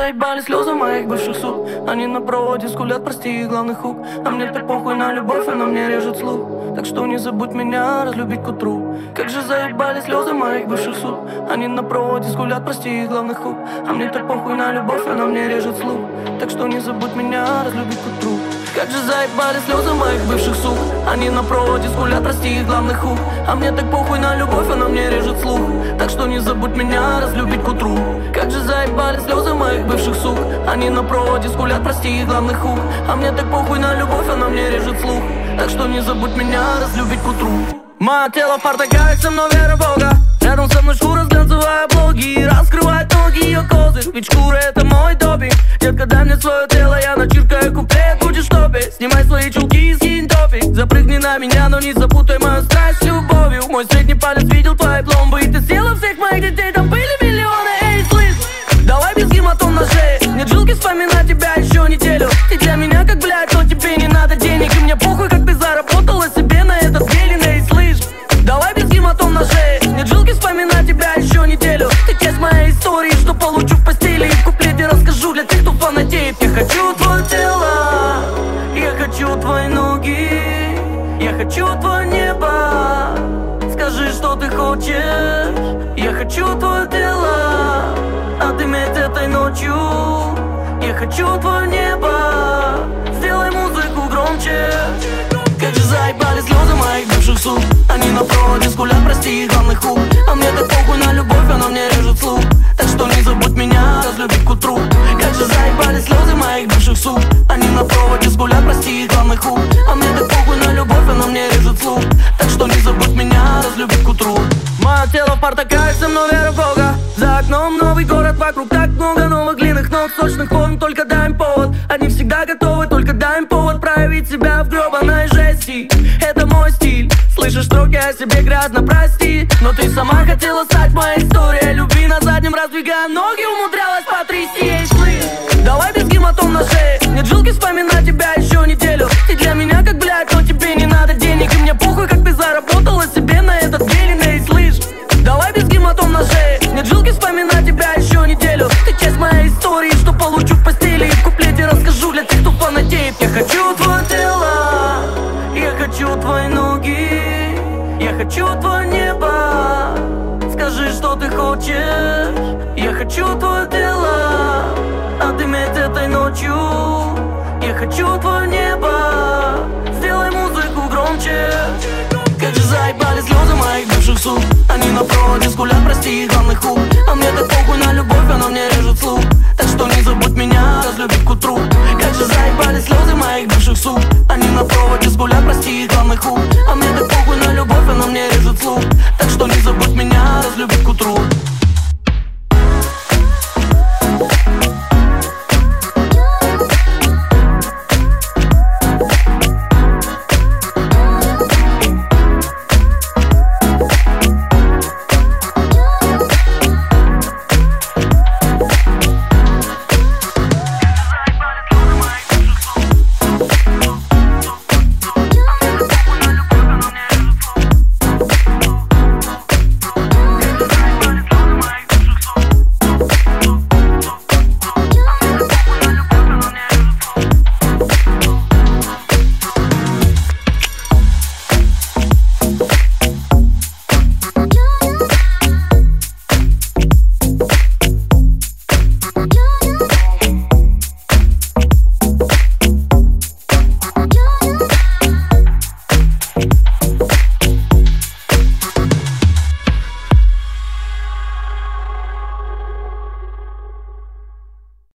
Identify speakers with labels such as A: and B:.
A: заебали слезы моих бывших сук. Они на проводе скулят, прости, их главный хук. А мне так похуй на любовь, она мне режет слух. Так что не забудь меня разлюбить к утру. Как же заебали слезы моих бывших сук. Они на проводе скулят, прости, их главный хук. А мне так похуй на любовь, она мне режет слух. Так что не забудь меня разлюбить к утру. Как же заебали слезы моих бывших сук. Они на проводе скулят, прости, их главный хук. А мне так похуй на любовь, она мне режет слух. Так что не забудь меня разлюбить к утру. Как же заебали слезы моих бывших сук. Они на проводе скулят, прости, их главный хук. А мне так похуй на любовь, она мне режет слух. Так что не забудь меня разлюбить к утру. Мое тело в портаках, со мной вера в Бога. Рядом со мной шкура, глянцевая блоги. Раскрывает ноги ее козырь, ведь шкура это мой допинг. Детка, дай мне свое тело, я начиркаю куплет, будешь топить. Снимай свои чулки и скинь топик. Запрыгни на меня, но не запутай мою страсть с любовью. Мой средний палец видел твои пломбы. И ты съела всех моих детей, там были миллионы. Эй, слышь, давай без гематом на шее. Нет жилки вспоминать тебя еще неделю. Ты для меня как, блядь, но тебе не надо денег. И мне похуй, как ты заработала себе на этот гелин. Эй, слышь, давай без гематом на шее. Нет жилки вспоминать тебя еще неделю. Ты часть моей истории, что получу в постели. И в куплете расскажу для тех, кто фанатеет. Я хочу твое тело, я хочу твои ноги, я хочу твое небо. Скажи, что ты хочешь. Я хочу твое тело, отыметь этой ночью. Я хочу твое небо, сделай музыку громче. Как же заебали слезы моих бывших сук. Они на проводе скулят, прости, их главный хук. А мне так похуй на любовь, она мне режет слух. Так что не забудь меня разлюбить к утру. Как же заебали слезы моих бывших сук. Они на проводе скулят, прости, их главный хук. А мне так похуй на любовь, она мне режет слух. Так что не забудь меня разлюбить к утру. Мое тело в портаках, со мной вера в Бога. За окном новый город, вокруг так много новых длинных ног, сочных форм, только дай им повод. Они всегда готовы, только дай им повод проявить себя в гребаной жести. Это мой стиль, слышишь строки о себе грязно, прости. Но ты сама хотела стать моей историей любви. На заднем раздвигая ноги, умудрялась потрясти. Эй, слышь, давай без гематом на шее. Нет жилки вспоминать тебя еще неделю. Ты для меня как, блядь, но тебе не надо денег. И мне похуй, как ты заработала себе на этот гелин. Эй, слышь, давай без гематом на шее. Нет жилки вспоминать тебя еще неделю. Ты часть моей истории, что получу в постели. И в куплете расскажу для тех, кто фанатеет. Я хочу твое тело, я хочу твои ноги, я хочу твое небо. Скажи, что ты хочешь. Я хочу твое тело, отыметь этой ночью. Я хочу твое небо, сделай музыку громче. Как же заебали слезы моих бывших сук. Они на проводе скулят, прости, их главный хук. А мне так похуй на любовь, она мне режет слух.